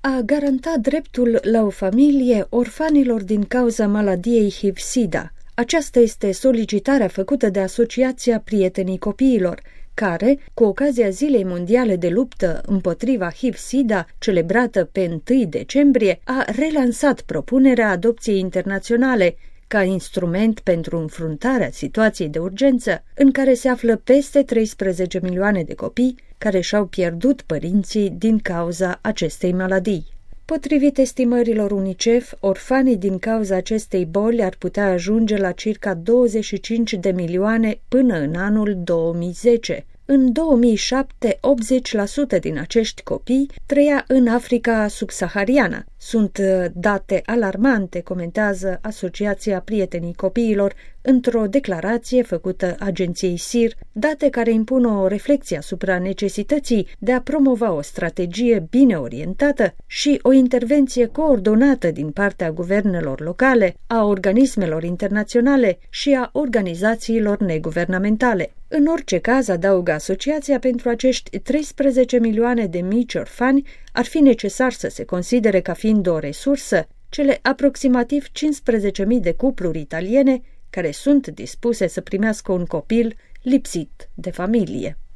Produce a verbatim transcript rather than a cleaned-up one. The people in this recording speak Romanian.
a garanta dreptul la o familie orfanilor din cauza maladiei H I V-SIDA. Aceasta este solicitarea făcută de Asociația Prietenii Copiilor, care, cu ocazia Zilei Mondiale de Luptă împotriva H I V-SIDA, celebrată pe întâi decembrie, a relansat propunerea adopției internaționale ca instrument pentru înfruntarea situației de urgență în care se află peste treisprezece milioane de copii care și-au pierdut părinții din cauza acestei maladii. Potrivit estimărilor UNICEF, orfanii din cauza acestei boli ar putea ajunge la circa douăzeci și cinci de milioane până în anul două mii zece. În două mii șapte, optzeci la sută din acești copii trăia în Africa subsahariană. Sunt date alarmante, comentează Asociația Prietenii Copiilor într-o declarație făcută agenției S I R, date care impun o reflexie asupra necesității de a promova o strategie bine orientată și o intervenție coordonată din partea guvernelor locale, a organismelor internaționale și a organizațiilor neguvernamentale. În orice caz, adaugă asociația, pentru acești treisprezece milioane de mici orfani ar fi necesar să se considere ca fiind o resursă cele aproximativ cincisprezece mii de cupluri italiene care sunt dispuse să primească un copil lipsit de familie.